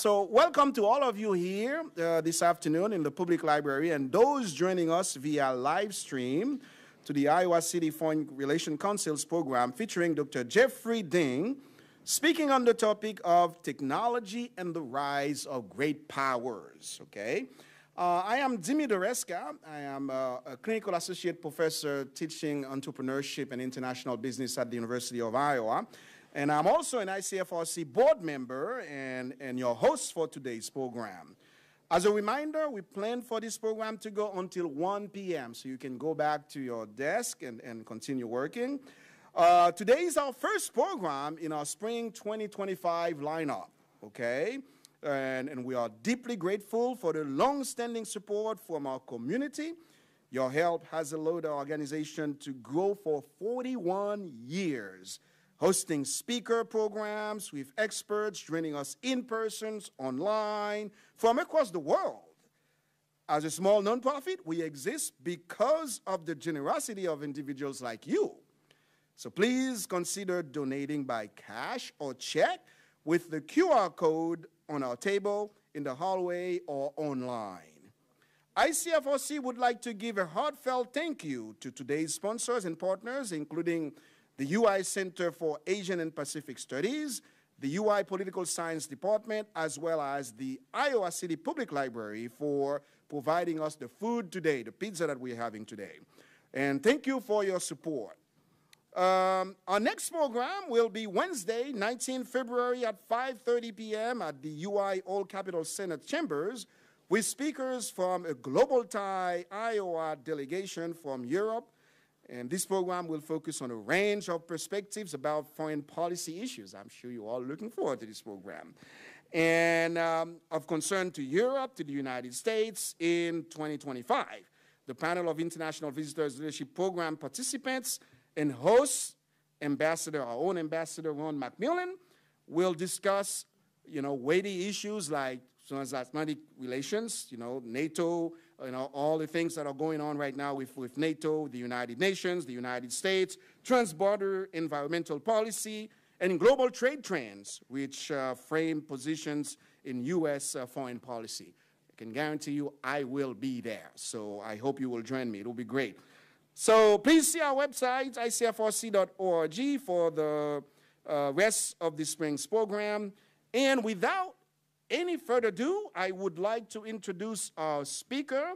So welcome to all of you here this afternoon in the public library and those joining us via live stream to the Iowa City Foreign Relations Council's program featuring Dr. Jeffrey Ding, speaking on the topic of technology and the rise of great powers, okay? I am Dimi Doreska. I am a clinical associate professor teaching entrepreneurship and international business at the University of Iowa. And I'm also an ICFRC board member and your host for today's program. As a reminder, we plan for this program to go until 1 p.m., so you can go back to your desk and continue working. Today is our first program in our spring 2025 lineup, okay? And we are deeply grateful for the long-standing support from our community. Your help has allowed our organization to grow for 41 years, hosting speaker programs with experts joining us in person, online, from across the world. As a small nonprofit, we exist because of the generosity of individuals like you. So please consider donating by cash or check with the QR code on our table, in the hallway, or online. ICFRC would like to give a heartfelt thank you to today's sponsors and partners, including the UI Center for Asian and Pacific Studies, the UI Political Science Department, as well as the Iowa City Public Library for providing us the food today, the pizza that we're having today. And thank you for your support. Our next program will be Wednesday, 19 February at 5:30 p.m. at the UI Old Capitol Senate Chambers with speakers from a Global Thai Iowa delegation from Europe. And this program will focus on a range of perspectives about foreign policy issues. I'm sure you're all looking forward to this program. And of concern to Europe, to the United States in 2025. The panel of International Visitors Leadership Program participants and hosts, our own ambassador, Ron McMillan, will discuss, weighty issues like transatlantic relations, NATO, all the things that are going on right now with NATO, the United Nations, the United States, transborder environmental policy, and global trade trends, which frame positions in U.S. Foreign policy. I can guarantee you I will be there, so I hope you will join me. It will be great. So please see our website, icfrc.org, for the rest of this spring's program. And without any further ado, I would like to introduce our speaker,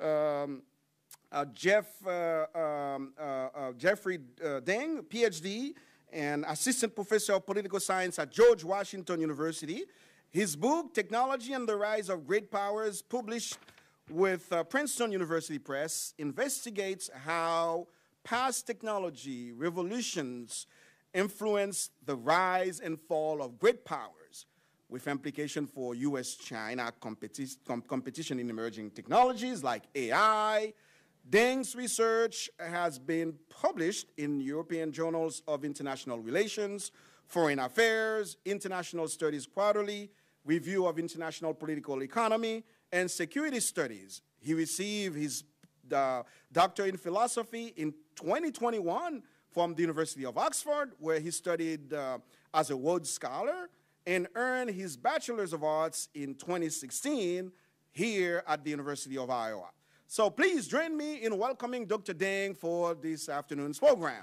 Jeffrey Ding, PhD, and Assistant Professor of Political Science at George Washington University. His book, Technology and the Rise of Great Powers, published with Princeton University Press, investigates how past technology revolutions influence the rise and fall of great powers, with implication for U.S.-China competition in emerging technologies like AI. Ding's research has been published in European Journals of International Relations, Foreign Affairs, International Studies Quarterly, Review of International Political Economy, and Security Studies. He received his doctorate in philosophy in 2021 from the University of Oxford, where he studied as a Rhodes Scholar, and earned his Bachelor's of Arts in 2016 here at the University of Iowa. So please join me in welcoming Dr. Ding for this afternoon's program.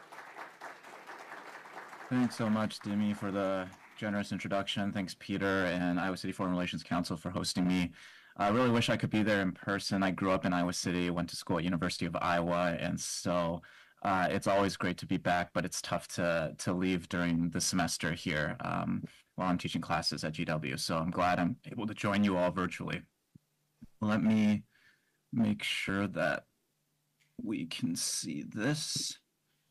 Thanks so much, Dimi, for the generous introduction. Thanks, Peter, and Iowa City Foreign Relations Council for hosting me. I really wish I could be there in person. I grew up in Iowa City, went to school at University of Iowa, and so it's always great to be back, but it's tough to leave during the semester here while I'm teaching classes at GW. So I'm glad I'm able to join you all virtually. Let me make sure that we can see this.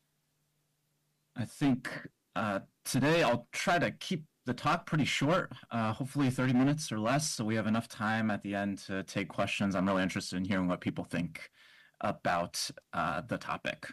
I think today I'll try to keep the talk pretty short, hopefully 30 minutes or less, so we have enough time at the end to take questions. I'm really interested in hearing what people think about the topic.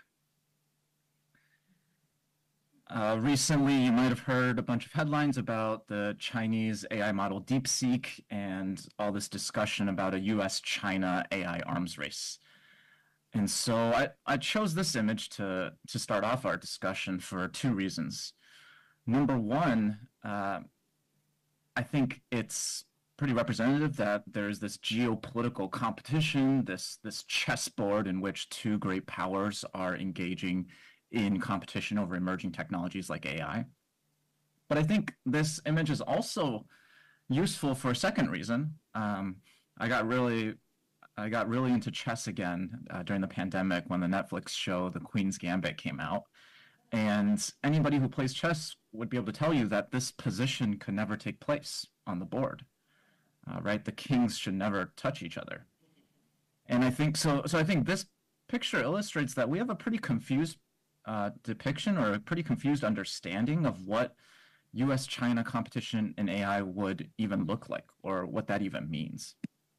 Recently, you might have heard a bunch of headlines about the Chinese AI model DeepSeek and all this discussion about a US-China AI arms race. And so I chose this image to start off our discussion for two reasons. Number one, I think it's pretty representative that there's this geopolitical competition, this chessboard in which two great powers are engaging in competition over emerging technologies like AI. But I think this image is also useful for a second reason. I got really into chess again during the pandemic when the Netflix show The Queen's Gambit came out. And anybody who plays chess would be able to tell you that this position could never take place on the board, right? The kings should never touch each other. And I think so I think this picture illustrates that we have a pretty confused depiction or a pretty confused understanding of what US-China competition in AI would even look like, or what that even means.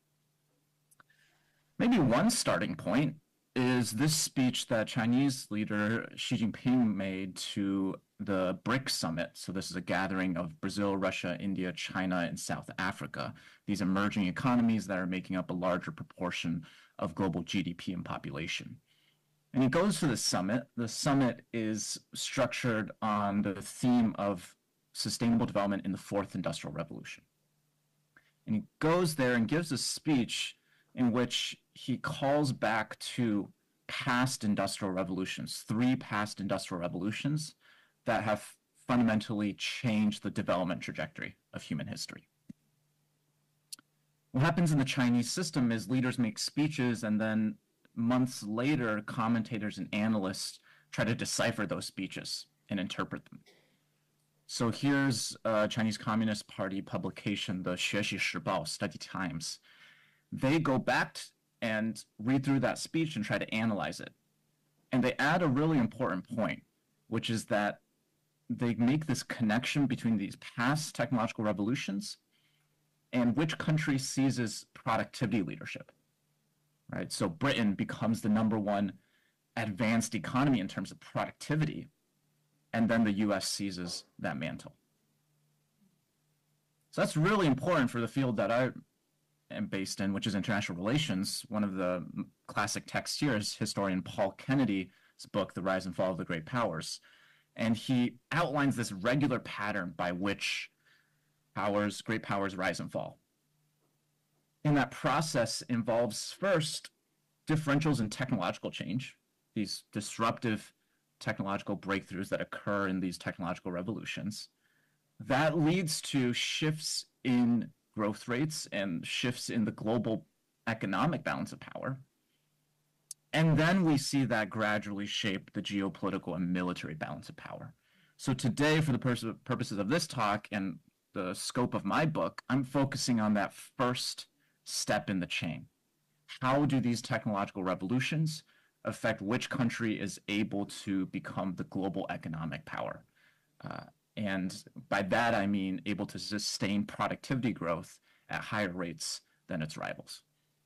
Maybe one starting point is this speech that Chinese leader Xi Jinping made to the BRICS summit. So this is a gathering of Brazil, Russia, India, China, and South Africa, these emerging economies that are making up a larger proportion of global GDP and population. And he goes to the summit. The summit is structured on the theme of sustainable development in the fourth industrial revolution. And he goes there and gives a speech in which he calls back to past industrial revolutions, 3 past industrial revolutions that have fundamentally changed the development trajectory of human history. What happens in the Chinese system is leaders make speeches, and then months later, commentators and analysts try to decipher those speeches and interpret them. So here's a Chinese Communist Party publication, the 学习时报, Study Times. They go back and read through that speech and try to analyze it. And they add a really important point, which is that they make this connection between these past technological revolutions and which country seizes productivity leadership, right? So Britain becomes the #1 advanced economy in terms of productivity, and then the US seizes that mantle. So that's really important for the field that I am based in, which is international relations. One of the classic texts here is historian Paul Kennedy's book, The Rise and Fall of the Great Powers. And he outlines this regular pattern by which great powers rise and fall. And that process involves first differentials in technological change, these disruptive technological breakthroughs that occur in these technological revolutions. That leads to shifts in growth rates and shifts in the global economic balance of power. And then we see that gradually shape the geopolitical and military balance of power. So today, for the purposes of this talk and the scope of my book, I'm focusing on that first step in the chain. How do these technological revolutions affect which country is able to become the global economic power? And by that, I mean able to sustain productivity growth at higher rates than its rivals.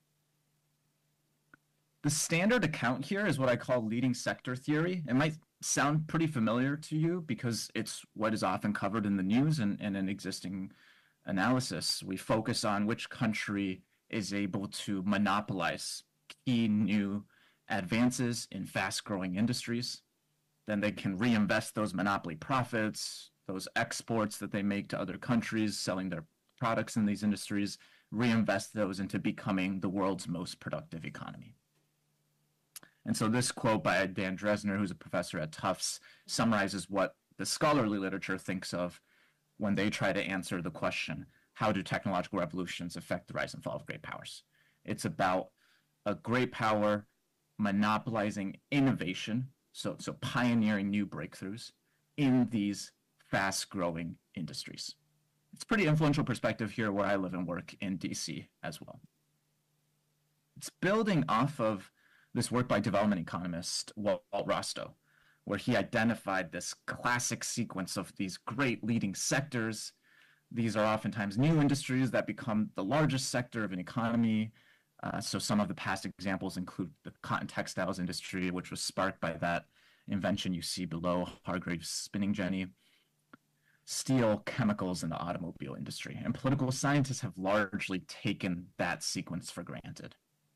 The standard account here is what I call leading sector theory. It might sound pretty familiar to you because it's what is often covered in the news and in existing analysis. We focus on which country is able to monopolize key new advances in fast-growing industries. Then they can reinvest those monopoly profits, those exports that they make to other countries, selling their products in these industries, reinvest those into becoming the world's most productive economy. And so this quote by Dan Dresner, who's a professor at Tufts, summarizes what the scholarly literature thinks of when they try to answer the question, how do technological revolutions affect the rise and fall of great powers? It's about a great power monopolizing innovation, so pioneering new breakthroughs in these fast-growing industries. It's a pretty influential perspective here where I live and work in DC as well. It's building off of this work by development economist Walt Rostow, where he identified this classic sequence of these great leading sectors. These are oftentimes new industries that become the largest sector of an economy. So some of the past examples include the cotton textiles industry, which was sparked by that invention you see below, Hargreaves spinning jenny, steel, chemicals, and the automobile industry. And political scientists have largely taken that sequence for granted.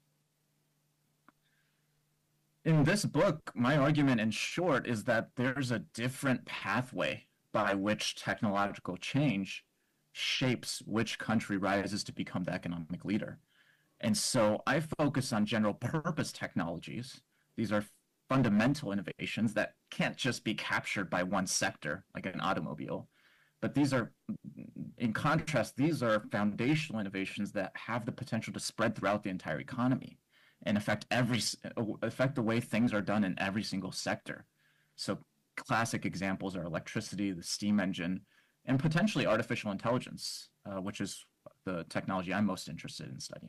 In this book, my argument in short is that there's a different pathway by which technological change shapes which country rises to become the economic leader. And so I focus on general purpose technologies. These are fundamental innovations that can't just be captured by one sector, like an automobile. But these are, in contrast, these are foundational innovations that have the potential to spread throughout the entire economy and affect the way things are done in every single sector. So classic examples are electricity, the steam engine, and potentially artificial intelligence, which is the technology I'm most interested in studying.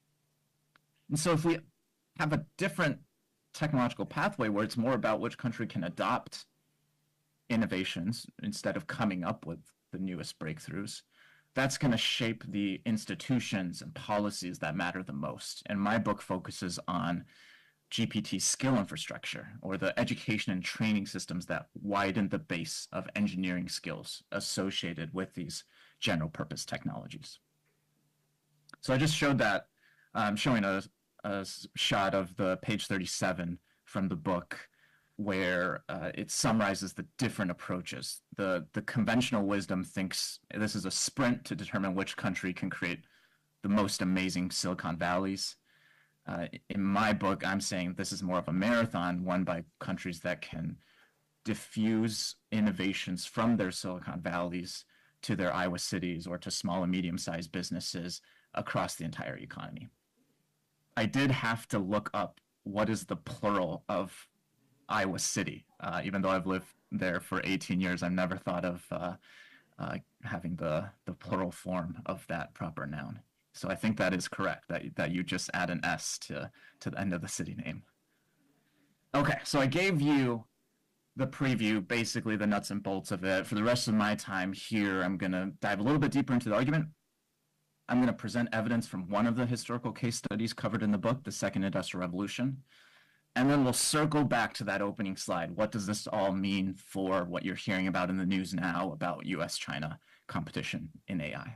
And so if we have a different technological pathway where it's more about which country can adopt innovations instead of coming up with the newest breakthroughs, that's going to shape the institutions and policies that matter the most. And my book focuses on GPT skill infrastructure, or the education and training systems that widen the base of engineering skills associated with these general purpose technologies. So I just showed that, showing a shot of the page 37 from the book, where it summarizes the different approaches. The conventional wisdom thinks this is a sprint to determine which country can create the most amazing Silicon Valleys. In my book, I'm saying this is more of a marathon won by countries that can diffuse innovations from their Silicon Valleys to their Iowa cities or to small and medium-sized businesses across the entire economy. I did have to look up what is the plural of Iowa City. Even though I've lived there for 18 years, I've never thought of having the plural form of that proper noun. So I think that is correct, that you just add an S to the end of the city name. Okay, so I gave you the preview, basically the nuts and bolts of it. For the rest of my time here, I'm going to dive a little bit deeper into the argument. I'm going to present evidence from one of the historical case studies covered in the book, the Second Industrial Revolution. And then we'll circle back to that opening slide. What does this all mean for what you're hearing about in the news now about US-China competition in AI?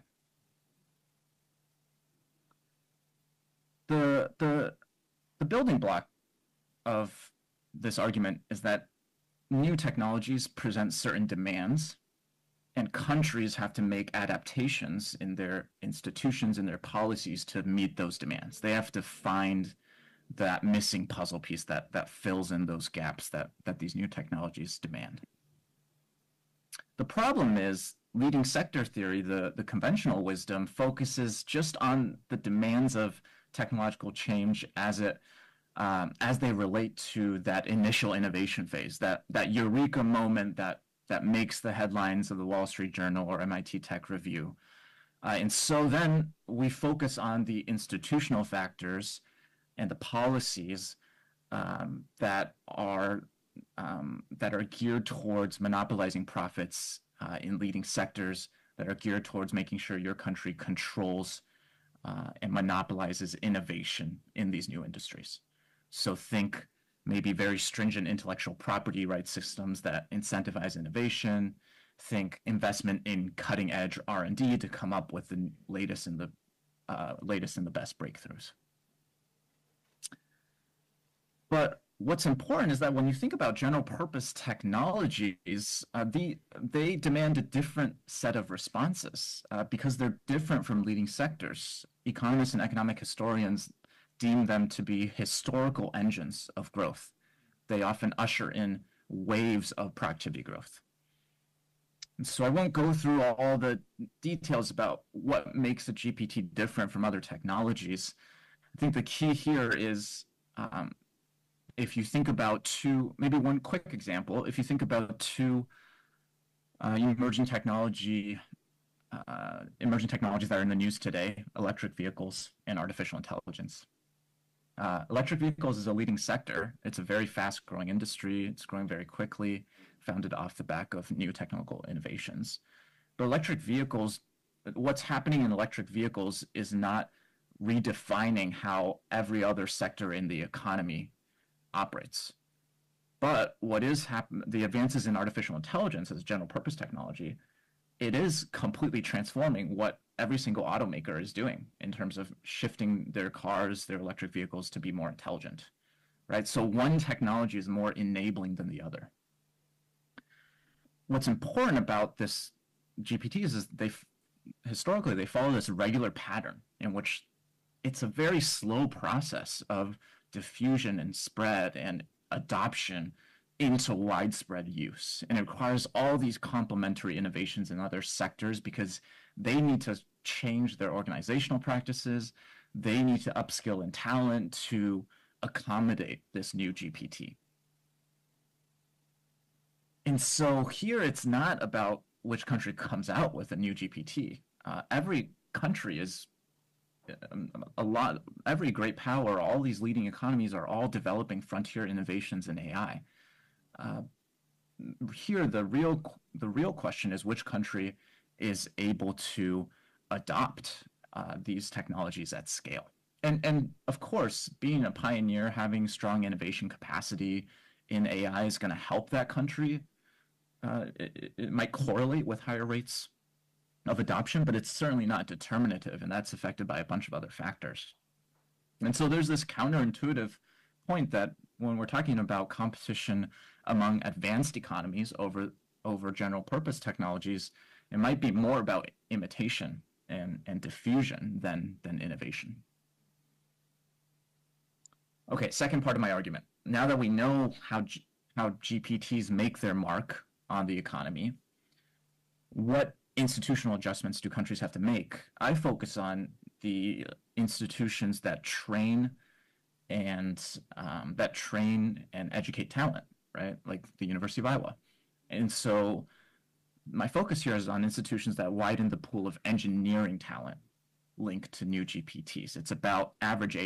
The building block of this argument is that new technologies present certain demands, and countries have to make adaptations in their institutions and their policies to meet those demands. They have to find that missing puzzle piece that fills in those gaps that these new technologies demand. The problem is leading sector theory, the conventional wisdom, focuses just on the demands of technological change as they relate to that initial innovation phase, that eureka moment that makes the headlines of the Wall Street Journal or MIT Tech Review. And so then we focus on the institutional factors and the policies that are geared towards monopolizing profits in leading sectors, that are geared towards making sure your country controls and monopolizes innovation in these new industries. So think maybe very stringent intellectual property rights systems that incentivize innovation. Think investment in cutting edge R&D to come up with the latest and the best breakthroughs. But what's important is that when you think about general purpose technologies, they demand a different set of responses because they're different from leading sectors. Economists and economic historians deem them to be historical engines of growth. They often usher in waves of productivity growth. And so I won't go through all the details about what makes a GPT different from other technologies. I think the key here is if you think about maybe one quick example, if you think about two emerging technologies that are in the news today, electric vehicles and artificial intelligence. Electric vehicles is a leading sector. It's a very fast-growing industry. It's growing very quickly, founded off the back of new technical innovations. But electric vehicles, what's happening in electric vehicles is not redefining how every other sector in the economy operates. But what is happening, the advances in artificial intelligence as general purpose technology, it is completely transforming what every single automaker is doing in terms of shifting their cars, their electric vehicles to be more intelligent, right? So one technology is more enabling than the other. What's important about this GPTs is historically, they follow this regular pattern in which it's a very slow process of diffusion and spread and adoption into widespread use. And it requires all these complementary innovations in other sectors because they need to change their organizational practices. They need to upskill in talent to accommodate this new GPT. And so here it's not about which country comes out with a new GPT. Every country is every great power, all these leading economies are all developing frontier innovations in AI. Here, the real question is which country is able to adopt these technologies at scale. And of course, being a pioneer, having strong innovation capacity in AI is going to help that country. It might correlate with higher rates of adoption, but it's certainly not determinative, and that's affected by a bunch of other factors. And so there's this counterintuitive point that when we're talking about competition among advanced economies over general purpose technologies, it might be more about imitation and diffusion than innovation. Okay, second part of my argument. Now that we know how GPTs make their mark on the economy, what institutional adjustments do countries have to make? I focus on the institutions that train and educate talent, right? Like the University of Iowa. And so my focus here is on institutions that widen the pool of engineering talent linked to new GPTs. It's about average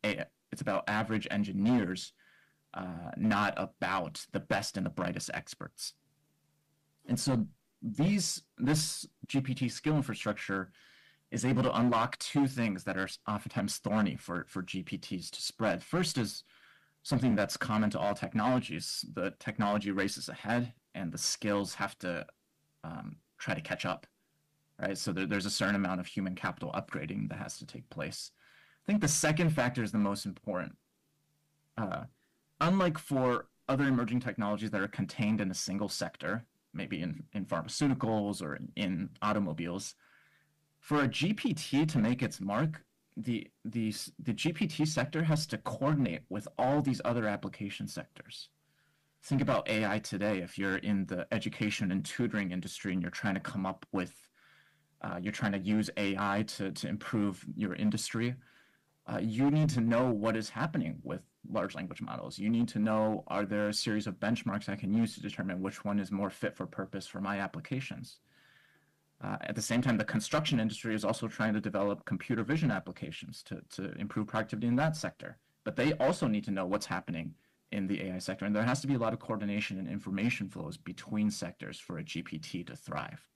engineers, not about the best and the brightest experts. And so this GPT skill infrastructure is able to unlock two things that are oftentimes thorny for GPTs to spread. First is something that's common to all technologies. The technology races ahead and the skills have to try to catch up, right? So there's a certain amount of human capital upgrading that has to take place. I think the second factor is the most important. Unlike for other emerging technologies that are contained in a single sector, maybe in pharmaceuticals or in automobiles, for a GPT to make its mark, the GPT sector has to coordinate with all these other application sectors. Think about AI today. If you're in the education and tutoring industry and you're trying to come up with, you're trying to use AI to improve your industry, you need to know what is happening with large language models. You need to know, are there a series of benchmarks I can use to determine which one is more fit for purpose for my applications? At the same time, the construction industry is also trying to develop computer vision applications to improve productivity in that sector. But they also need to know what's happening in the AI sector. And there has to be a lot of coordination and information flows between sectors for a GPT to thrive.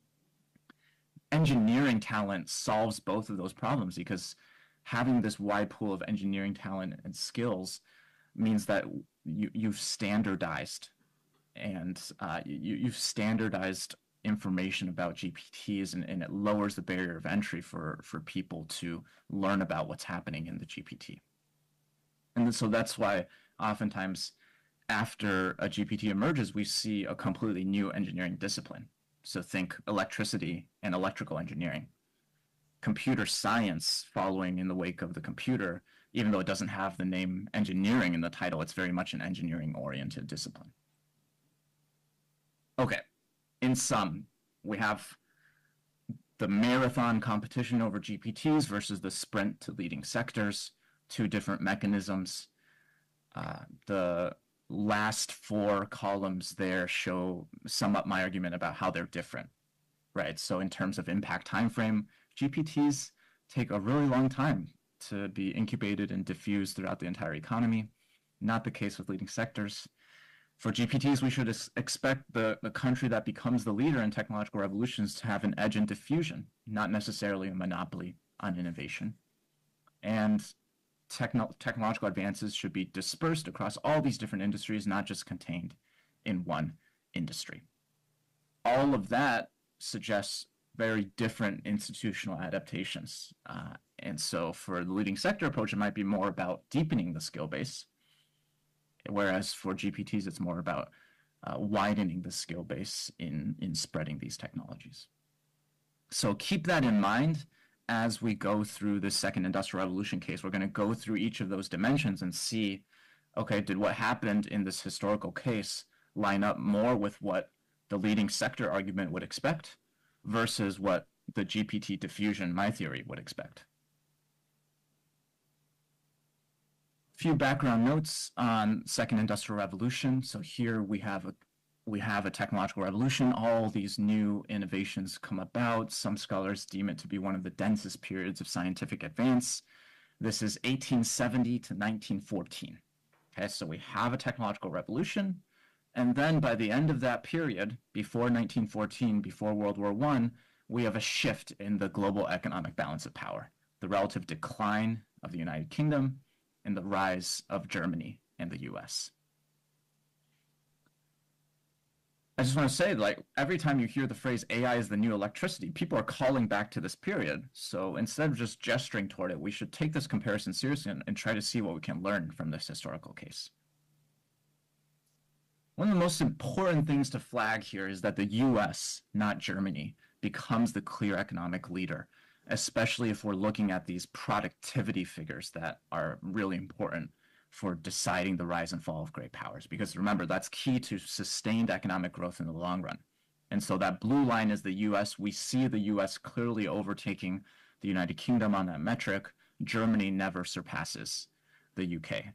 Engineering talent solves both of those problems because having this wide pool of engineering talent and skills means that you've standardized and you've standardized information about GPTs, and it lowers the barrier of entry for people to learn about what's happening in the GPT. And so that's why oftentimes after a GPT emerges, we see a completely new engineering discipline. So think electricity and electrical engineering. Computer science following in the wake of the computer, even though it doesn't have the name engineering in the title, it's very much an engineering-oriented discipline. Okay, in sum, we have the marathon competition over GPTs versus the sprint to leading sectors, two different mechanisms. The last four columns there sum up my argument about how they're different, right? So in terms of impact timeframe, GPTs take a really long time to be incubated and diffused throughout the entire economy. Not the case with leading sectors. For GPTs, we should expect the country that becomes the leader in technological revolutions to have an edge in diffusion, not necessarily a monopoly on innovation. And technological advances should be dispersed across all these different industries, not just contained in one industry. All of that suggests very different institutional adaptations. And so for the leading sector approach, it might be more about deepening the skill base, whereas for GPTs, it's more about widening the skill base in spreading these technologies. So keep that in mind as we go through this second industrial revolution case. We're going to go through each of those dimensions and see, okay, did what happened in this historical case line up more with what the leading sector argument would expect versus what the GPT diffusion, my theory, would expect. A few background notes on second industrial revolution. So here we have a technological revolution. All these new innovations come about. Some scholars deem it to be one of the densest periods of scientific advance. This is 1870 to 1914. Okay, so we have a technological revolution. And then by the end of that period, before 1914, before World War I, we have a shift in the global economic balance of power, the relative decline of the United Kingdom and the rise of Germany and the US. I just want to say, like, every time you hear the phrase AI is the new electricity, people are calling back to this period. So instead of just gesturing toward it, we should take this comparison seriously and try to see what we can learn from this historical case. One of the most important things to flag here is that the US, not Germany, becomes the clear economic leader, especially if we're looking at these productivity figures that are really important for deciding the rise and fall of great powers. Because remember, that's key to sustained economic growth in the long run. And so that blue line is the US. We see the US clearly overtaking the United Kingdom on that metric. Germany never surpasses the UK.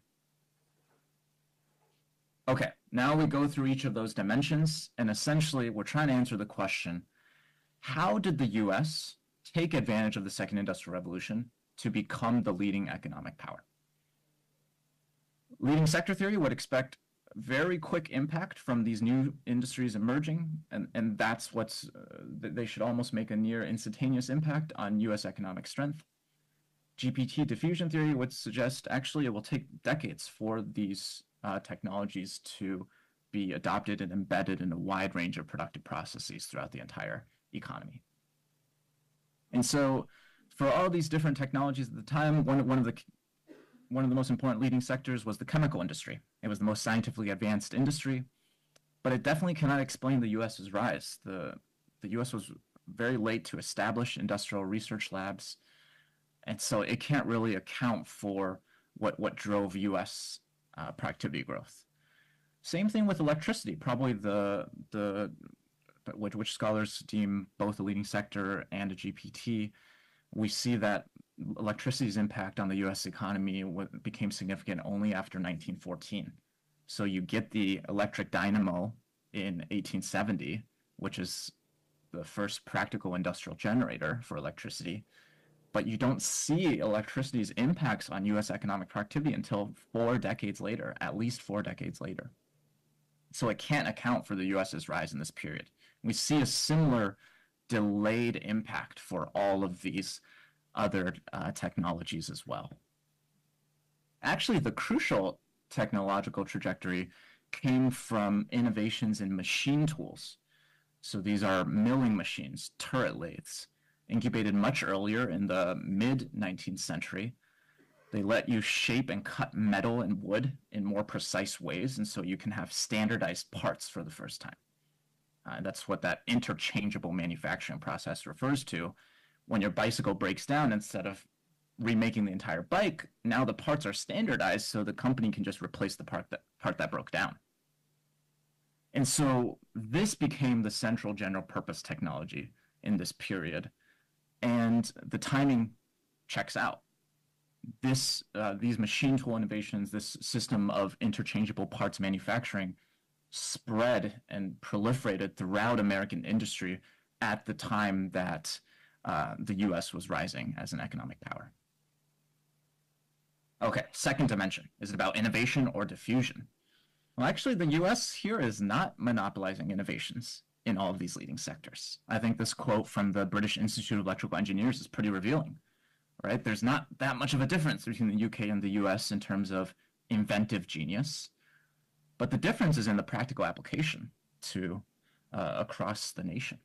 Okay, now we go through each of those dimensions, and essentially we're trying to answer the question, how did the US take advantage of the second industrial revolution to become the leading economic power? Leading sector theory would expect very quick impact from these new industries emerging, and that's what's, they should almost make a near instantaneous impact on US economic strength. GPT diffusion theory would suggest actually it will take decades for these technologies to be adopted and embedded in a wide range of productive processes throughout the entire economy. And so for all these different technologies at the time, one of the most important leading sectors was the chemical industry. It was the most scientifically advanced industry, but it definitely cannot explain the US's rise. The US was very late to establish industrial research labs, and so it can't really account for what drove US productivity growth. Same thing with electricity, probably which scholars deem both a leading sector and a GPT. We see that electricity's impact on the US economy became significant only after 1914. So you get the electric dynamo in 1870, which is the first practical industrial generator for electricity, but you don't see electricity's impacts on US economic productivity until 4 decades later, at least 4 decades later. So it can't account for the US's rise in this period. We see a similar delayed impact for all of these other technologies as well. Actually, the crucial technological trajectory came from innovations in machine tools. So these are milling machines, turret lathes, incubated much earlier in the mid-19th century. They let you shape and cut metal and wood in more precise ways, and so you can have standardized parts for the first time. That's what that interchangeable manufacturing process refers to. When your bicycle breaks down, instead of remaking the entire bike, now the parts are standardized so the company can just replace the part that broke down. And so this became the central general purpose technology in this period, and the timing checks out. These machine tool innovations, this system of interchangeable parts manufacturing, spread and proliferated throughout American industry at the time that the US was rising as an economic power. Okay, second dimension. Is it about innovation or diffusion? Well, actually, the US here is not monopolizing innovations in all of these leading sectors. I think this quote from the British Institute of Electrical Engineers is pretty revealing, right? There's not that much of a difference between the UK and the US in terms of inventive genius, but the difference is in the practical application to across the nation.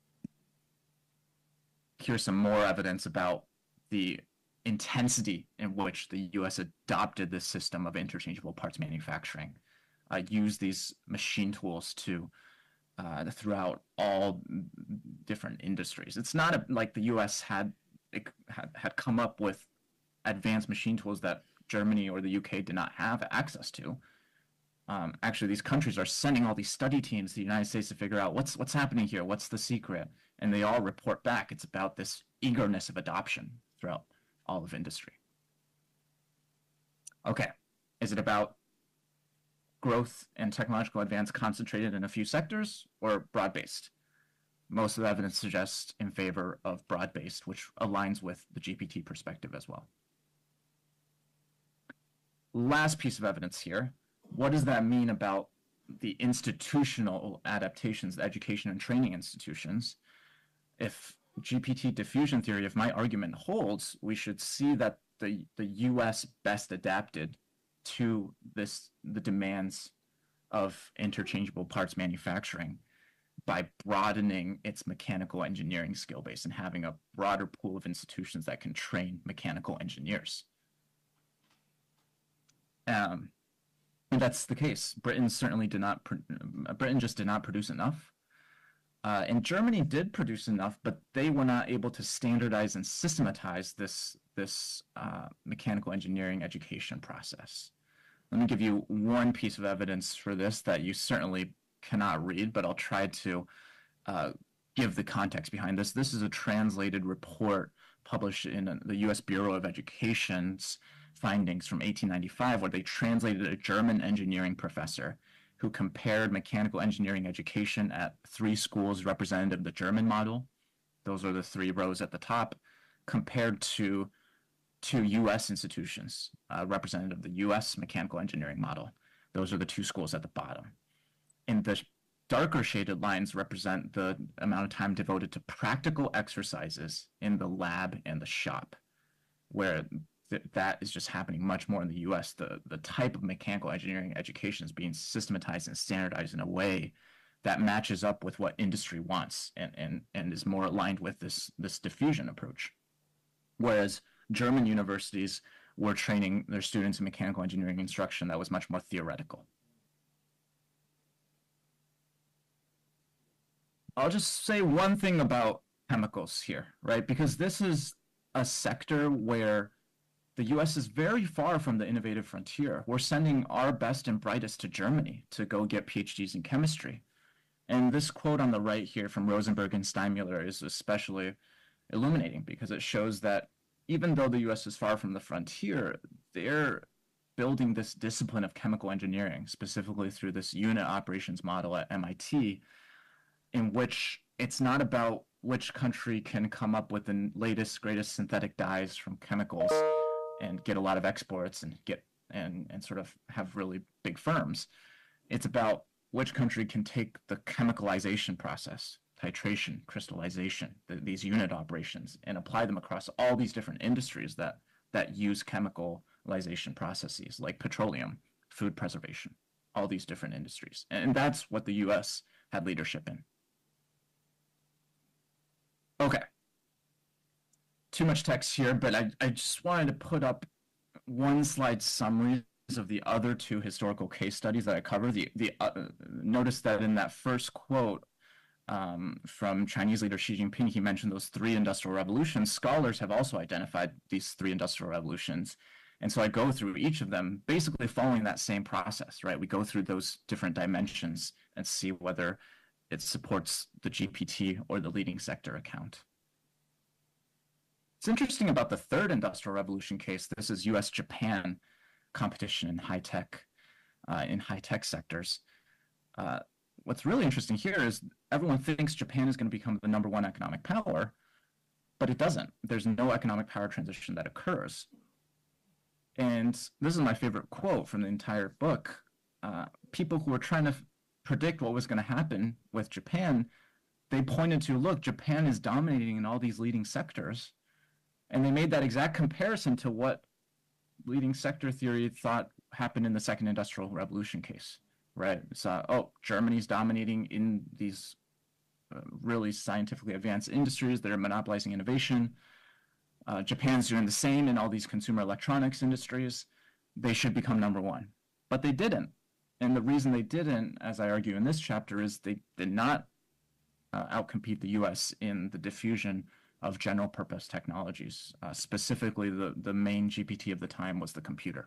Here's some more evidence about the intensity in which the US adopted this system of interchangeable parts manufacturing, used these machine tools to throughout all different industries. It's not like the U.S. had come up with advanced machine tools that Germany or the U.K. did not have access to. Actually, these countries are sending all these study teams to the United States to figure out what's happening here, what's the secret, and they all report back. It's about this eagerness of adoption throughout all of industry. Okay, is it about growth and technological advance concentrated in a few sectors or broad-based? Most of the evidence suggests in favor of broad-based, which aligns with the GPT perspective as well. Last piece of evidence here, what does that mean about the institutional adaptations, the education and training institutions? If GPT diffusion theory of my argument holds, we should see that the US best adapted to the demands of interchangeable parts manufacturing by broadening its mechanical engineering skill base and having a broader pool of institutions that can train mechanical engineers. And that's the case. Britain certainly did not. Britain just did not produce enough. And Germany did produce enough, but they were not able to standardize and systematize this mechanical engineering education process. Let me give you one piece of evidence for this that you certainly cannot read, but I'll try to give the context behind this. This is a translated report published in the U.S. Bureau of Education's findings from 1895, where they translated a German engineering professor who compared mechanical engineering education at 3 schools representative of the German model. Those are the 3 rows at the top, compared to 2 U.S. institutions representative of the U.S. mechanical engineering model. Those are the 2 schools at the bottom. And the darker shaded lines represent the amount of time devoted to practical exercises in the lab and the shop, where that is just happening much more in the U.S. The type of mechanical engineering education is being systematized and standardized in a way that matches up with what industry wants and is more aligned with this diffusion approach. Whereas German universities were training their students in mechanical engineering instruction that was much more theoretical. I'll just say one thing about chemicals here, right? Because this is a sector where the US is very far from the innovative frontier. We're sending our best and brightest to Germany to go get PhDs in chemistry. And this quote on the right here from Rosenberg and Steinmuller is especially illuminating because it shows that even though the US is far from the frontier, they're building this discipline of chemical engineering, specifically through this unit operations model at MIT, in which it's not about which country can come up with the latest, greatest synthetic dyes from chemicals and get a lot of exports and sort of have really big firms. It's about which country can take the chemicalization process, titration, crystallization, these unit operations, and apply them across all these different industries that use chemicalization processes like petroleum, food preservation, all these different industries. And that's what the US had leadership in. Okay. Too much text here, but I just wanted to put up one slide summaries of the other 2 historical case studies that I cover. Notice that in that first quote from Chinese leader Xi Jinping, he mentioned those 3 industrial revolutions. Scholars have also identified these 3 industrial revolutions. And so I go through each of them, basically following that same process, right? We go through those different dimensions and see whether it supports the GPT or the leading sector account. It's interesting about the 3rd industrial revolution case. This is US-Japan competition in high-tech sectors. What's really interesting here is everyone thinks Japan is going to become the #1 economic power, but it doesn't. There's no economic power transition that occurs. And this is my favorite quote from the entire book. People who were trying to predict what was going to happen with Japan, they pointed to, look, Japan is dominating in all these leading sectors. And they made that exact comparison to what leading sector theory thought happened in the 2nd Industrial Revolution case, right? So, Germany's dominating in these really scientifically advanced industries that are monopolizing innovation. Japan's doing the same in all these consumer electronics industries. They should become #1. But they didn't. And the reason they didn't, as I argue in this chapter, is they did not outcompete the US in the diffusion of general purpose technologies. Specifically, the main GPT of the time was the computer.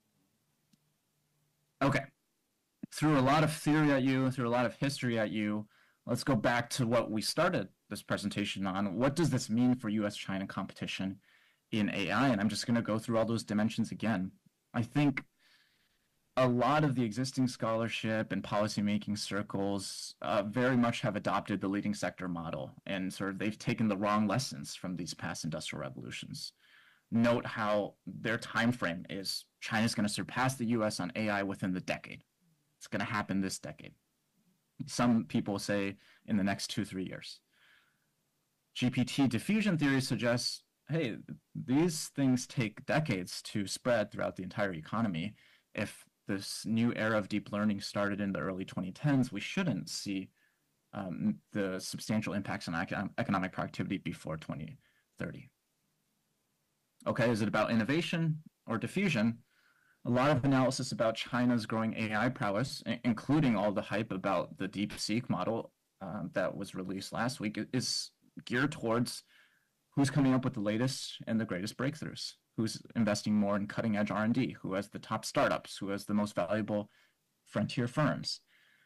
Okay, threw a lot of theory at you, threw a lot of history at you. Let's go back to what we started this presentation on. What does this mean for US-China competition in AI? And I'm just going to go through all those dimensions again. I think a lot of the existing scholarship and policymaking circles very much have adopted the leading sector model, and sort of they've taken the wrong lessons from these past industrial revolutions. Note how their time frame is China's going to surpass the US on AI within the decade. It's going to happen this decade. Some people say in the next 2-3 years. GPT diffusion theory suggests, hey, these things take decades to spread throughout the entire economy. If this new era of deep learning started in the early 2010s, we shouldn't see the substantial impacts on economic productivity before 2030. Okay, is it about innovation or diffusion? A lot of analysis about China's growing AI prowess, including all the hype about the DeepSeek model that was released last week, is geared towards who's coming up with the latest and the greatest breakthroughs, who's investing more in cutting-edge R&D, who has the top startups, who has the most valuable frontier firms.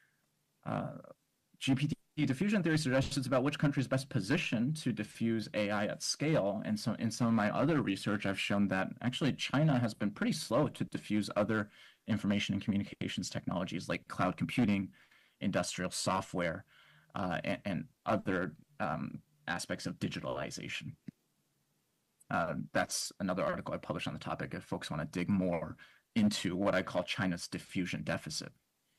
GPT diffusion theory suggests it's about which country is best positioned to diffuse AI at scale. And so in some of my other research, I've shown that actually China has been pretty slow to diffuse other information and communications technologies like cloud computing, industrial software, and other aspects of digitalization. That's another article I published on the topic if folks want to dig more into what I call China's diffusion deficit.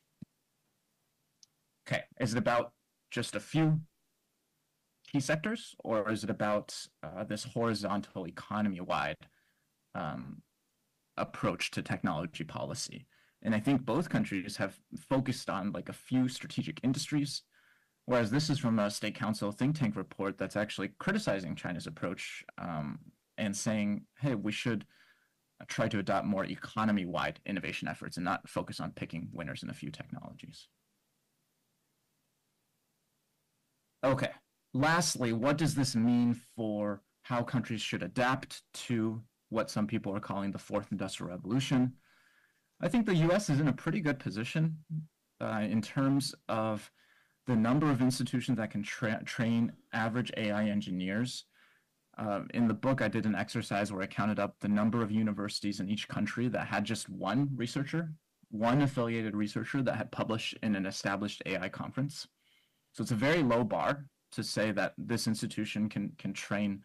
Okay, is it about just a few key sectors, or is it about this horizontal economy-wide approach to technology policy? And I think both countries have focused on like a few strategic industries, whereas this is from a State Council think tank report that's actually criticizing China's approach and saying, hey, we should try to adopt more economy-wide innovation efforts and not focus on picking winners in a few technologies. Okay, lastly, what does this mean for how countries should adapt to what some people are calling the fourth industrial revolution? I think the US is in a pretty good position in terms of the number of institutions that can train average AI engineers. In the book, I did an exercise where I counted up the number of universities in each country that had just one researcher, one affiliated researcher that had published in an established AI conference. So it's a very low bar to say that this institution can train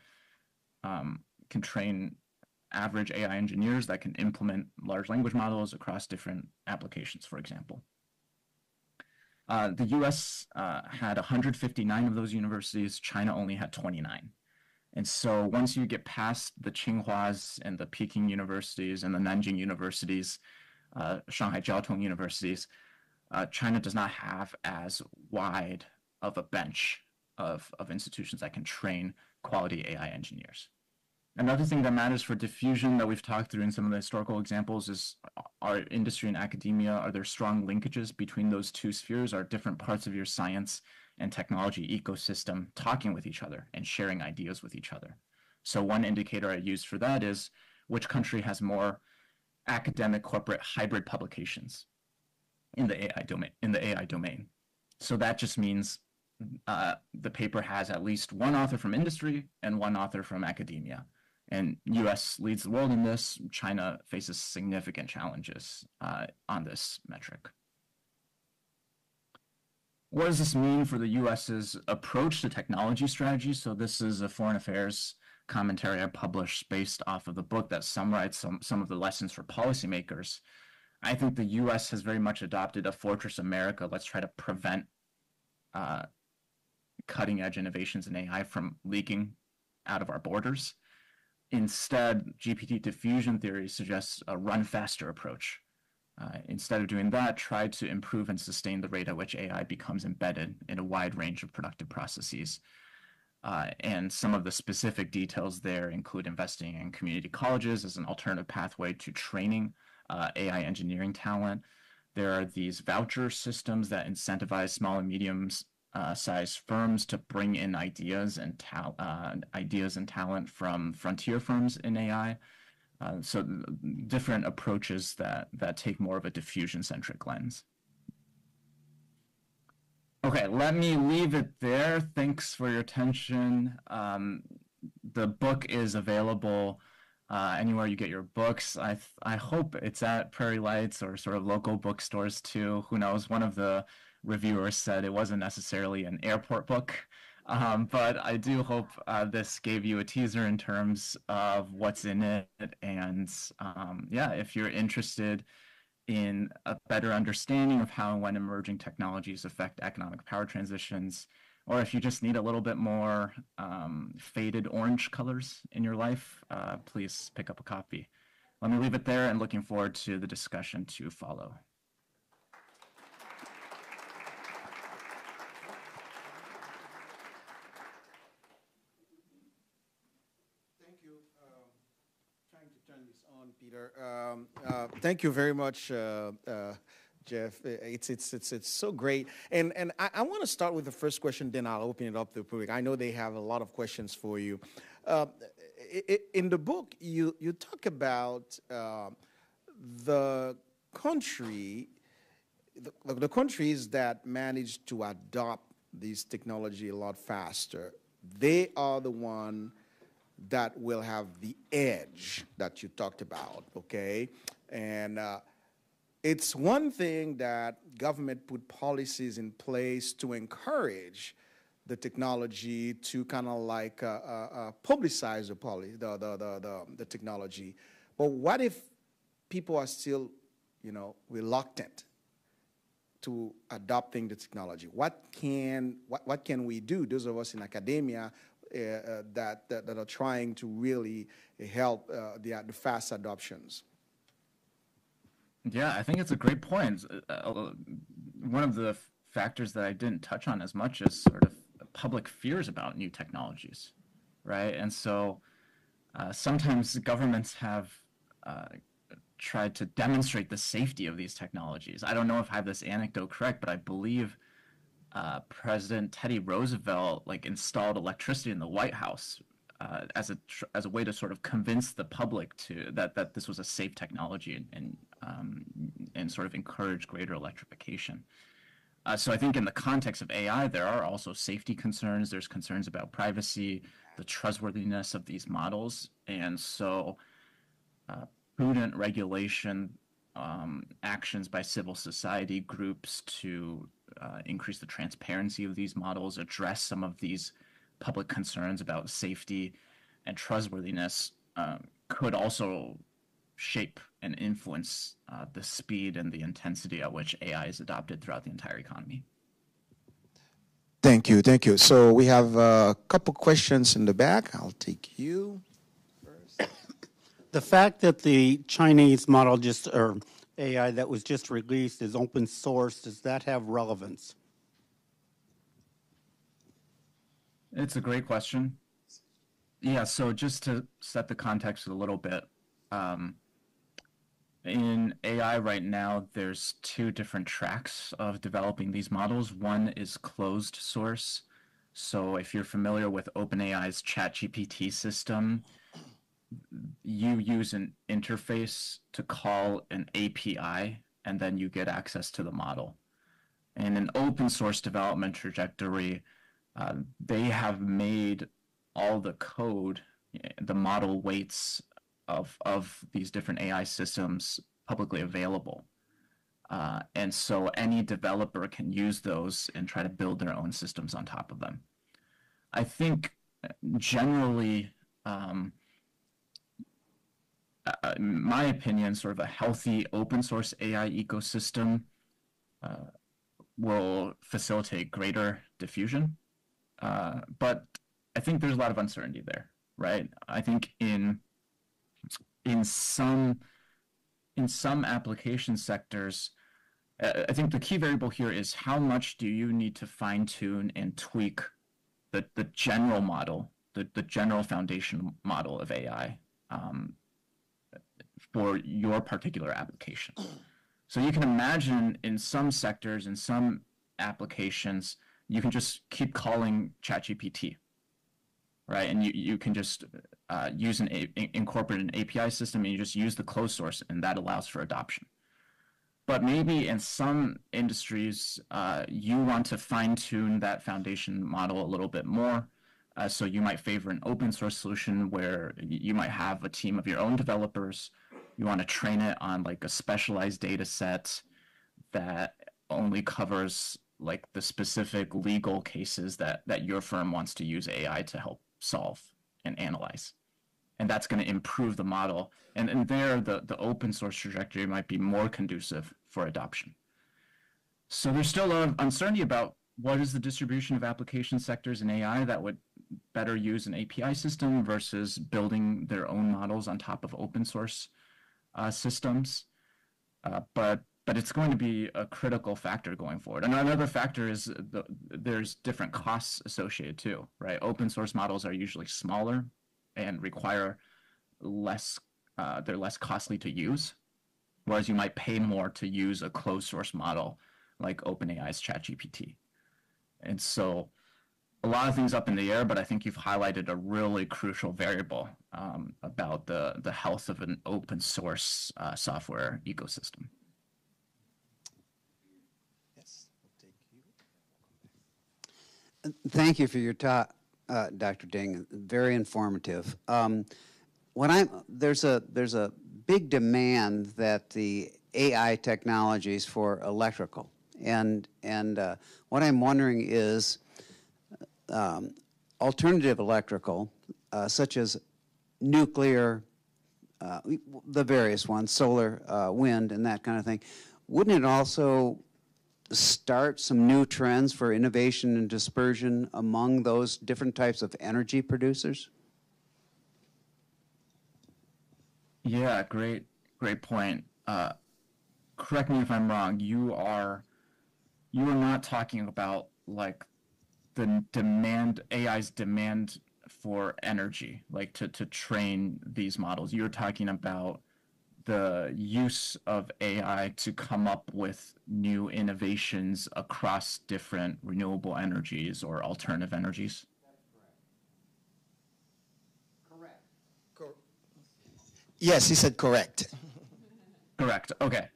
average AI engineers that can implement large language models across different applications, for example. The US had 159 of those universities. China only had 29. And so once you get past the Tsinghuas and the Peking universities and the Nanjing universities, Shanghai Jiaotong universities, China does not have as wide of a bench of institutions that can train quality AI engineers. Another thing that matters for diffusion that we've talked through in some of the historical examples is, are industry and academia, are there strong linkages between those two spheres? Are different parts of your science and technology ecosystem talking with each other and sharing ideas with each other? So one indicator I use for that is which country has more academic corporate hybrid publications in the AI domain. So that just means the paper has at least one author from industry and one author from academia. And US leads the world in this. China faces significant challenges on this metric. What does this mean for the US's approach to technology strategy? So this is a foreign affairs commentary I published based off of the book that summarized some of the lessons for policymakers. I think the US has very much adopted a Fortress America. Let's try to prevent cutting edge innovations in AI from leaking out of our borders. Instead, GPT diffusion theory suggests a run faster approach. Instead of doing that, try to improve and sustain the rate at which AI becomes embedded in a wide range of productive processes. And some of the specific details there include investing in community colleges as an alternative pathway to training AI engineering talent, There are these voucher systems that incentivize small and medium size firms to bring in ideas and talent from frontier firms in AI. So different approaches that take more of a diffusion-centric lens. Okay, let me leave it there. Thanks for your attention. The book is available anywhere you get your books. I hope it's at Prairie Lights or sort of local bookstores too. Who knows? One of the reviewers said it wasn't necessarily an airport book. But I do hope this gave you a teaser in terms of what's in it. And yeah, if you're interested in a better understanding of how and when emerging technologies affect economic power transitions, or if you just need a little bit more faded orange colors in your life, please pick up a copy. Let me leave it there and looking forward to the discussion to follow. Peter. Thank you very much, Jeff. It's so great. And I want to start with the first question, then I'll open it up to the public. I know they have a lot of questions for you. In the book, you talk about the countries that manage to adopt this technology a lot faster. They are the one that will have the edge that you talked about, okay? And it's one thing that government put policies in place to encourage the technology to kind of like publicize the technology. But what if people are still, reluctant to adopting the technology? What can we do, those of us in academia, that are trying to really help the fast adoptions? Yeah, I think it's a great point. One of the factors that I didn't touch on as much is sort of public fears about new technologies, right? And so sometimes governments have tried to demonstrate the safety of these technologies. I don't know if I have this anecdote correct, but I believe President Teddy Roosevelt installed electricity in the White House as a way to sort of convince the public that this was a safe technology and sort of encourage greater electrification. So I think in the context of AI, there are also safety concerns. There's concerns about privacy, the trustworthiness of these models, and so prudent regulation actions by civil society groups to increase the transparency of these models, address some of these public concerns about safety and trustworthiness could also shape and influence the speed and the intensity at which AI is adopted throughout the entire economy. Thank you. So we have a couple questions in the back. I'll take you first. The fact that the Chinese model or AI that was just released is open source, does that have relevance? It's a great question. Yeah, so just to set the context a little bit, in AI right now, there's two different tracks of developing these models. One is closed source. So if you're familiar with OpenAI's ChatGPT system, you use an interface to call an API, and then you get access to the model. In an open source development trajectory, they have made all the code, the model weights of these different AI systems publicly available. And so any developer can use those and try to build their own systems on top of them. I think generally, in my opinion, sort of a healthy open source AI ecosystem will facilitate greater diffusion. But I think there's a lot of uncertainty there, right? I think in some application sectors, I think the key variable here is how much do you need to fine tune and tweak the general model, the general foundation model of AI for your particular application. So you can imagine in some sectors, in some applications, you can just keep calling ChatGPT, right? And you can just incorporate an API system, and you just use the closed source, and that allows for adoption. But maybe in some industries, you want to fine-tune that foundation model a little bit more. So you might favor an open source solution where you might have a team of your own developers. You want to train it on like a specialized data set that only covers like the specific legal cases that your firm wants to use AI to help solve and analyze. And that's going to improve the model. And there, the open source trajectory might be more conducive for adoption. So there's still a lot of uncertainty about what is the distribution of application sectors in AI that would better use an API system versus building their own models on top of open source systems. But it's going to be a critical factor going forward. And another factor is there's different costs associated too, right? Open source models are usually smaller and require less, they're less costly to use, whereas you might pay more to use a closed source model like OpenAI's ChatGPT. And so a lot of things up in the air, but I think you've highlighted a really crucial variable about the health of an open source software ecosystem. Yes, we'll take you. Thank you for your talk, Dr. Ding. Very informative. There's a big demand that the AI technologies for electrical, and what I'm wondering is alternative electrical, such as nuclear, the various ones, solar, wind, and that kind of thing. Wouldn't it also start some new trends for innovation and dispersion among those different types of energy producers? Yeah, great point. Correct me if I'm wrong. You are not talking about like the demand, AI's demand for energy, like to train these models. You're talking about the use of AI to come up with new innovations across different renewable energies or alternative energies. Correct. Yes, he said correct. Correct. Okay.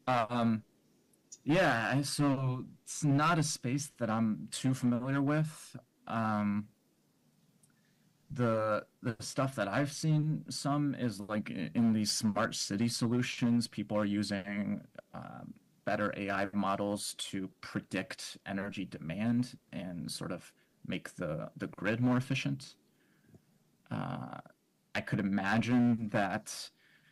Yeah, so it's not a space that I'm too familiar with. The stuff that I've seen some is like in these smart city solutions, people are using better AI models to predict energy demand and sort of make the grid more efficient. I could imagine that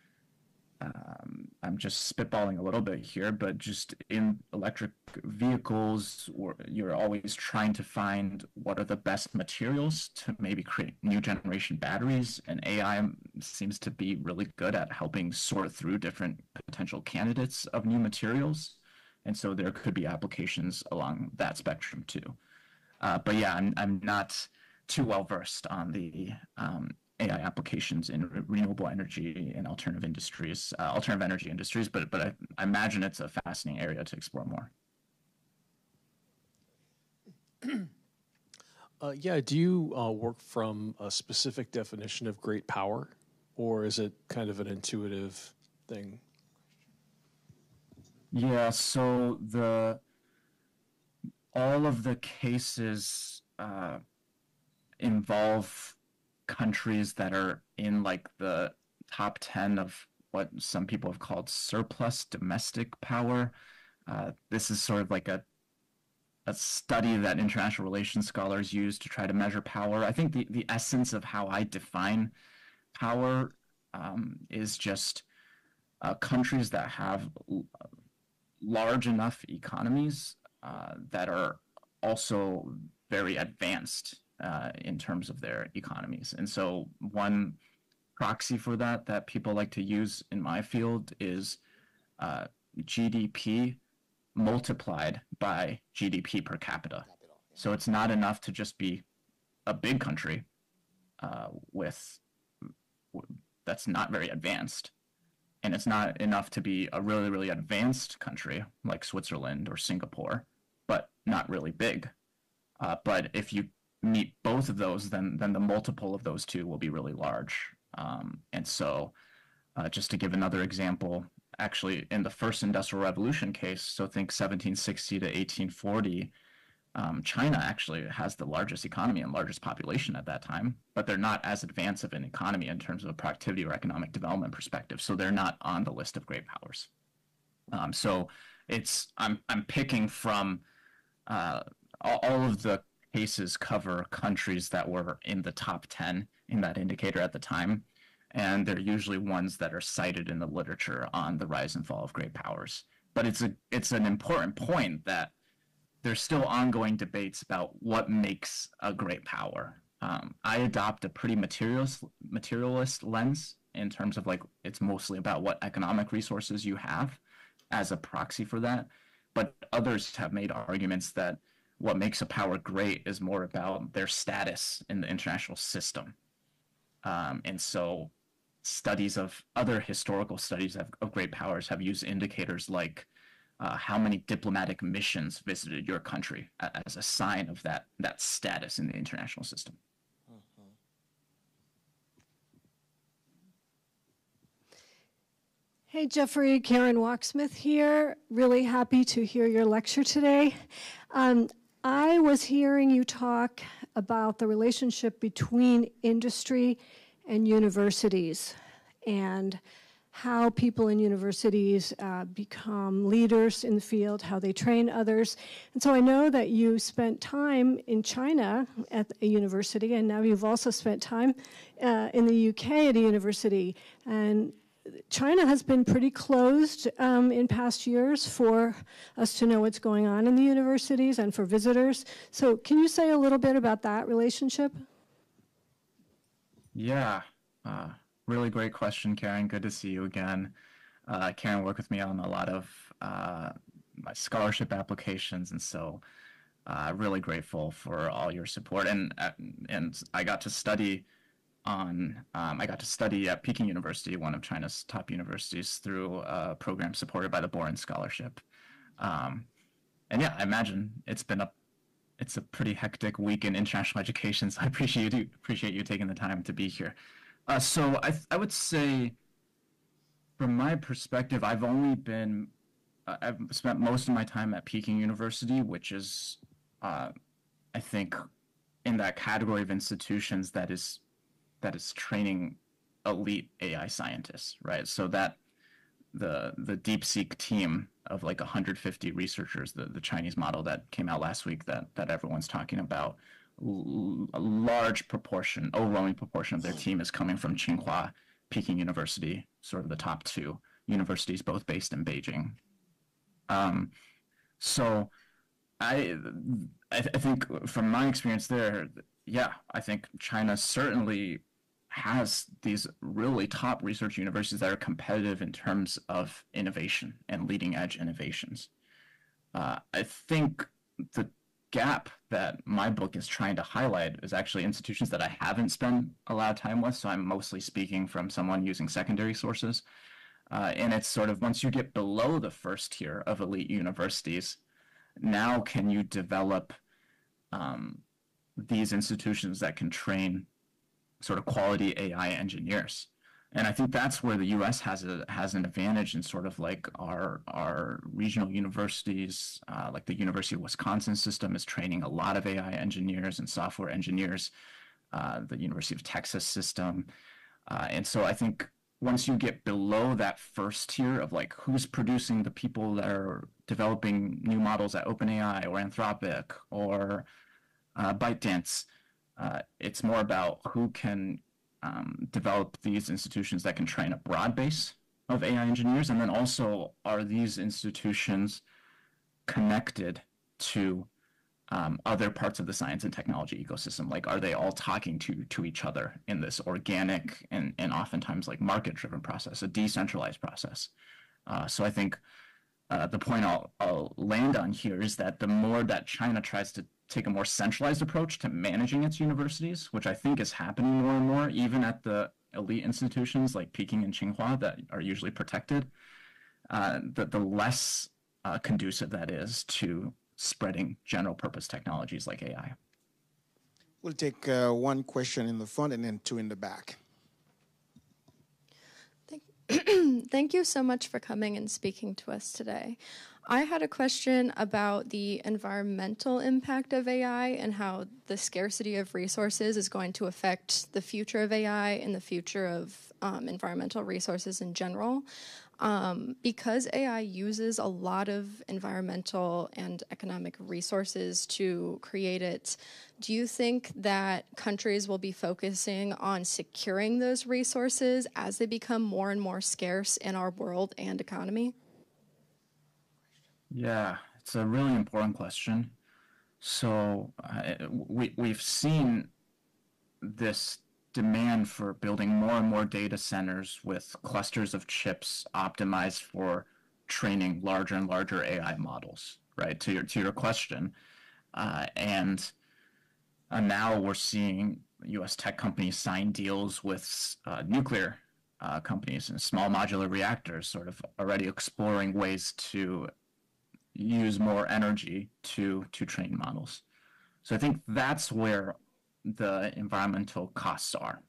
I'm just spitballing a little bit here, but just in electric vehicles, you're always trying to find what are the best materials to maybe create new generation batteries, and AI seems to be really good at helping sort through different potential candidates of new materials, and so there could be applications along that spectrum too. But yeah, I'm not too well versed on the AI applications in renewable energy and alternative energy industries, but I imagine it's a fascinating area to explore more. Yeah, do you work from a specific definition of great power, or is it kind of an intuitive thing? Yeah, so all of the cases involve countries that are in like the top 10 of what some people have called surplus domestic power. This is sort of like a study that international relations scholars use to try to measure power. I think the essence of how I define power is just countries that have large enough economies that are also very advanced in terms of their economies. And so one proxy for that people like to use in my field is GDP multiplied by GDP per capita. So it's not enough to just be a big country that's not very advanced. And it's not enough to be a really, really advanced country like Switzerland or Singapore, but not really big. But if you meet both of those, then the multiple of those two will be really large. And so just to give another example, actually in the first industrial revolution case, so think 1760 to 1840, China actually has the largest economy and largest population at that time, but they're not as advanced of an economy in terms of a productivity or economic development perspective. So they're not on the list of great powers. So I'm picking from all of the cases cover countries that were in the top 10 in that indicator at the time. And they're usually ones that are cited in the literature on the rise and fall of great powers. But it's an important point that there's still ongoing debates about what makes a great power. I adopt a pretty materialist lens in terms of like, it's mostly about what economic resources you have as a proxy for that. But others have made arguments that what makes a power great is more about their status in the international system. And so other historical studies of great powers have used indicators like how many diplomatic missions visited your country as a sign of that status in the international system. Hey, Jeffrey, Karen Walksmith here. Really happy to hear your lecture today. I was hearing you talk about the relationship between industry and universities and how people in universities become leaders in the field, how they train others. And so I know that you spent time in China at a university, and now you've also spent time in the UK at a university. And China has been pretty closed in past years for us to know what's going on in the universities and for visitors. So can you say a little bit about that relationship? Yeah, really great question, Karen. Good to see you again. Karen worked with me on a lot of my scholarship applications, and so really grateful for all your support. And I got to study at Peking University, one of China's top universities, through a program supported by the Boren Scholarship. And yeah, I imagine it's a pretty hectic week in international education, so I appreciate you taking the time to be here. So I would say, from my perspective, I've spent most of my time at Peking University, which is, I think, in that category of institutions that is training elite AI scientists, right? So that the DeepSeek team of like 150 researchers, the Chinese model that came out last week that everyone's talking about, a large proportion, overwhelming proportion of their team is coming from Tsinghua, Peking University, sort of the top two universities, both based in Beijing. So I think from my experience there, yeah, I think China certainly has these really top research universities that are competitive in terms of innovation and leading edge innovations. I think the gap that my book is trying to highlight is actually institutions that I haven't spent a lot of time with, so I'm mostly speaking from someone using secondary sources. And it's sort of, once you get below the first tier of elite universities, now can you develop these institutions that can train sort of quality AI engineers? And I think that's where the U.S. has an advantage in sort of like our regional universities, like the University of Wisconsin system is training a lot of AI engineers and software engineers, the University of Texas system. And so I think once you get below that first tier of like who's producing the people that are developing new models at OpenAI or Anthropic or ByteDance, it's more about who can develop these institutions that can train a broad base of AI engineers, and then also are these institutions connected to other parts of the science and technology ecosystem? Like, are they all talking to each other in this organic and oftentimes like market-driven process, a decentralized process? So I think the point I'll land on here is that the more that China tries to take a more centralized approach to managing its universities, which I think is happening more and more, even at the elite institutions like Peking and Tsinghua that are usually protected, the less conducive that is to spreading general purpose technologies like AI. We'll take one question in the front and then two in the back. Thank you so much for coming and speaking to us today. I had a question about the environmental impact of AI and how the scarcity of resources is going to affect the future of AI and the future of environmental resources in general. Because AI uses a lot of environmental and economic resources to create it, do you think that countries will be focusing on securing those resources as they become more and more scarce in our world and economy? Yeah, it's a really important question. So we've seen this demand for building more and more data centers with clusters of chips optimized for training larger and larger AI models, right? To your question, and now we're seeing U.S. tech companies sign deals with nuclear companies and small modular reactors, sort of already exploring ways to use more energy to train models. So I think that's where the environmental costs are.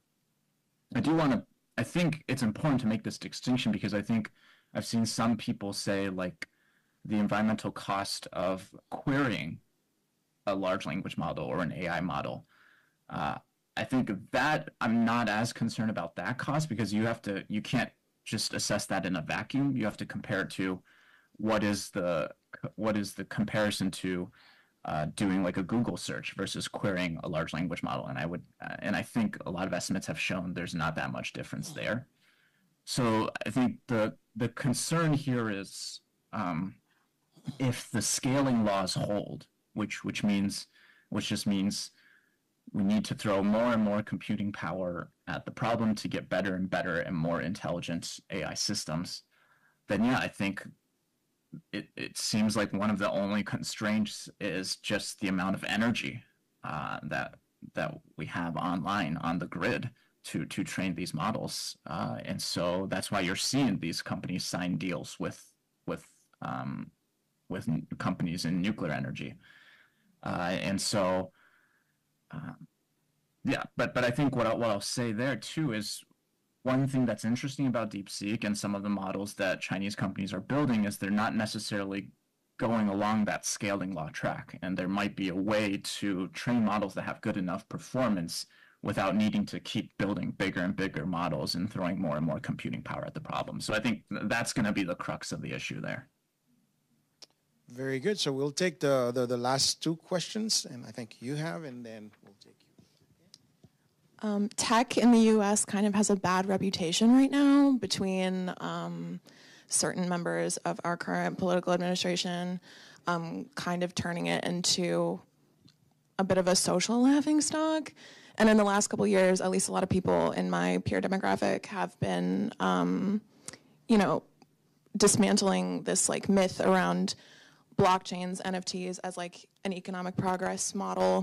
I think it's important to make this distinction because I think I've seen some people say like the environmental cost of querying a large language model or an AI model. I think that I'm not as concerned about that cost because you can't just assess that in a vacuum. You have to compare it to what is the comparison to doing like a Google search versus querying a large language model. And I think a lot of estimates have shown there's not that much difference there. So I think the concern here is if the scaling laws hold, which just means we need to throw more and more computing power at the problem to get better and better and more intelligent AI systems, then yeah, I think it seems like one of the only constraints is just the amount of energy that we have online on the grid to train these models, and so that's why you're seeing these companies sign deals with companies in nuclear energy, and so yeah. But I think what I'll say there too is, one thing that's interesting about DeepSeek and some of the models that Chinese companies are building is they're not necessarily going along that scaling law track. And there might be a way to train models that have good enough performance without needing to keep building bigger and bigger models and throwing more and more computing power at the problem. So I think that's going to be the crux of the issue there. Very good. So we'll take the last two questions, and I think you have, and then we'll take you. Tech in the U.S. kind of has a bad reputation right now between certain members of our current political administration, kind of turning it into a bit of a social laughingstock. And in the last couple of years, at least a lot of people in my peer demographic have been, dismantling this like myth around blockchains, NFTs as like an economic progress model,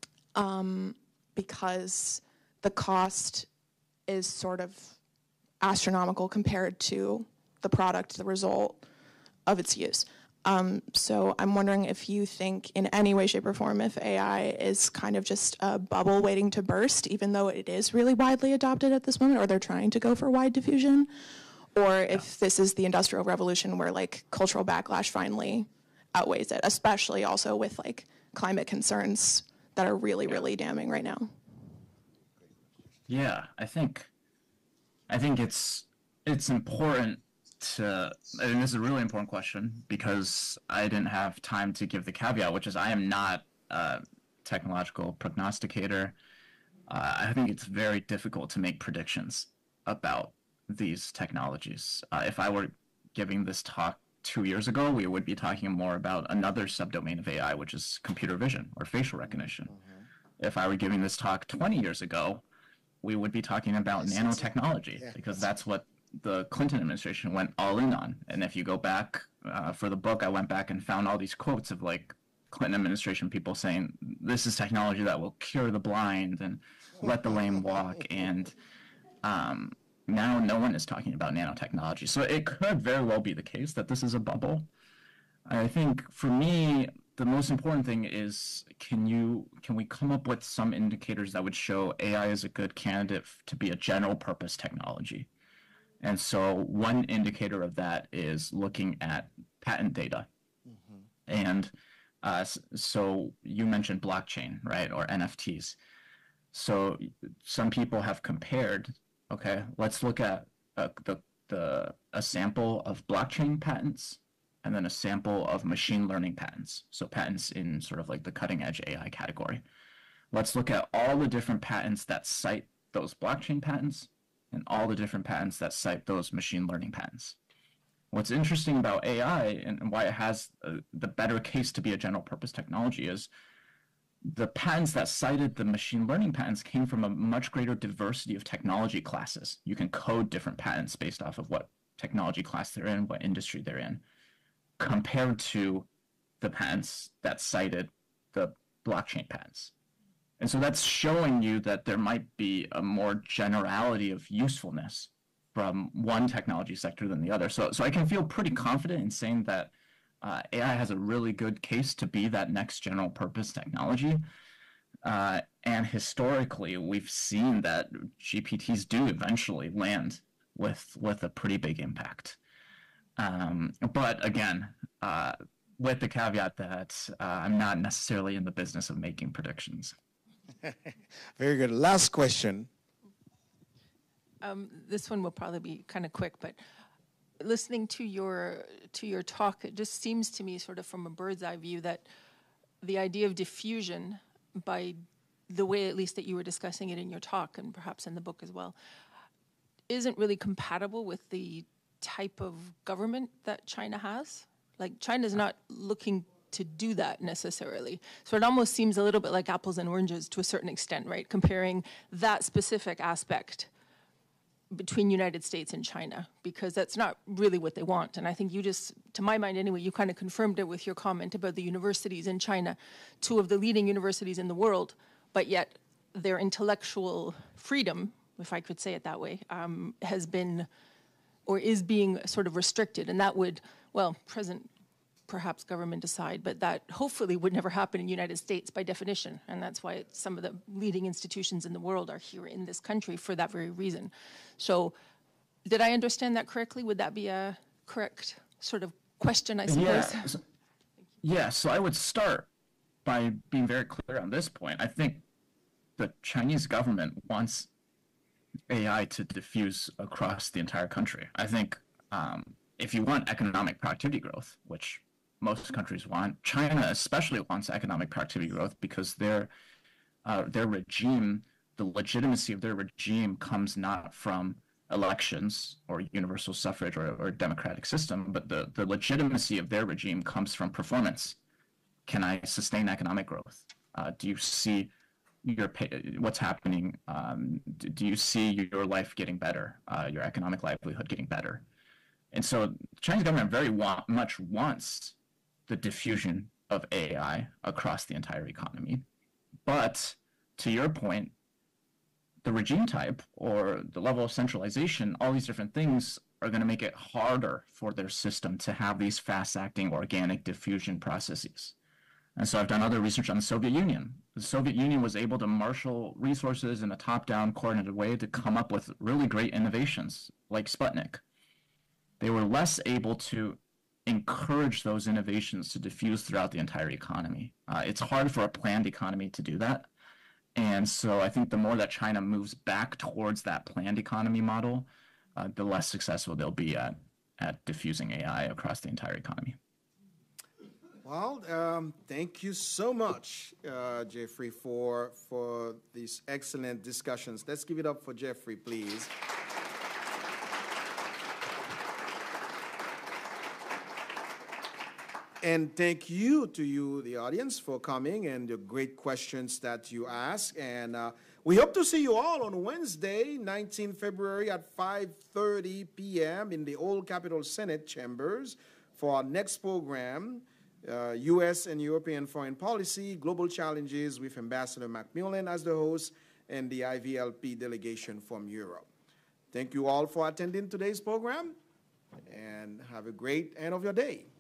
because the cost is sort of astronomical compared to the product, the result of its use. So I'm wondering if you think in any way, shape, or form if AI is kind of just a bubble waiting to burst, even though it is really widely adopted at this moment, or they're trying to go for wide diffusion, or if this is the Industrial Revolution where like cultural backlash finally outweighs it, especially also with like climate concerns that are really, really damning right now. Yeah, I think it's important to, and this is a really important question because I didn't have time to give the caveat, which is I am not a technological prognosticator. I think it's very difficult to make predictions about these technologies. If I were giving this talk 2 years ago, we would be talking more about another subdomain of AI, which is computer vision or facial recognition. If I were giving this talk 20 years ago, we would be talking about nanotechnology, because that's what the Clinton administration went all in on. And if you go back for the book, I went back and found all these quotes of like Clinton administration people saying, this is technology that will cure the blind and let the lame walk. And now no one is talking about nanotechnology. So it could very well be the case that this is a bubble. I think for me, the most important thing is can we come up with some indicators that would show AI is a good candidate to be a general purpose technology? And so one indicator of that is looking at patent data. And so you mentioned blockchain, right, or NFTs. So some people have compared, okay, let's look at a sample of blockchain patents and then a sample of machine learning patents. So patents in sort of like the cutting edge AI category. Let's look at all the different patents that cite those blockchain patents and all the different patents that cite those machine learning patents. What's interesting about AI and why it has the better case to be a general purpose technology is the patents that cited the machine learning patents came from a much greater diversity of technology classes. You can code different patents based off of what technology class they're in, what industry they're in, compared to the patents that cited the blockchain patents. And so that's showing you that there might be a more generality of usefulness from one technology sector than the other. So I can feel pretty confident in saying that AI has a really good case to be that next general purpose technology. And historically, we've seen that GPTs do eventually land with a pretty big impact. But again, with the caveat that I'm not necessarily in the business of making predictions. Very good. Last question. This one will probably be kind of quick, but listening to your talk, it just seems to me, sort of from a bird's eye view, that the idea of diffusion, by the way at least that you were discussing it in your talk and perhaps in the book as well, isn't really compatible with the type of government that China has. Like, China's not looking to do that necessarily. So it almost seems a little bit like apples and oranges to a certain extent, right? Comparing that specific aspect between United States and China, because that's not really what they want. And I think you just, to my mind anyway, you kind of confirmed it with your comment about the universities in China, two of the leading universities in the world, but yet their intellectual freedom, if I could say it that way, has been or is being sort of restricted. And that would, well, present perhaps government aside, but that hopefully would never happen in the United States by definition. And that's why some of the leading institutions in the world are here in this country for that very reason. So did I understand that correctly? Would that be a correct sort of question, I suppose? Yeah, so I would start by being very clear on this point. I think the Chinese government wants AI to diffuse across the entire country. I think if you want economic productivity growth, which most countries want, China especially wants economic productivity growth because their regime, the legitimacy of their regime comes not from elections or universal suffrage or a democratic system, but the legitimacy of their regime comes from performance. Can I sustain economic growth? Do you see what's happening? Do you see your life getting better, your economic livelihood getting better? And so the Chinese government very much wants the diffusion of AI across the entire economy. But to your point, the regime type or the level of centralization, all these different things are going to make it harder for their system to have these fast-acting organic diffusion processes. And so I've done other research on the Soviet Union. The Soviet Union was able to marshal resources in a top-down coordinated way to come up with really great innovations like Sputnik. They were less able to encourage those innovations to diffuse throughout the entire economy. It's hard for a planned economy to do that. And so I think the more that China moves back towards that planned economy model, the less successful they'll be at diffusing AI across the entire economy. Well, thank you so much, Jeffrey, for these excellent discussions. Let's give it up for Jeffrey, please. And thank you to you, the audience, for coming and the great questions that you ask. And we hope to see you all on Wednesday, 19 February at 5:30 p.m. in the Old Capitol Senate chambers for our next program, U.S. and European Foreign Policy, Global Challenges, with Ambassador Macmillan as the host and the IVLP delegation from Europe. Thank you all for attending today's program, and have a great end of your day.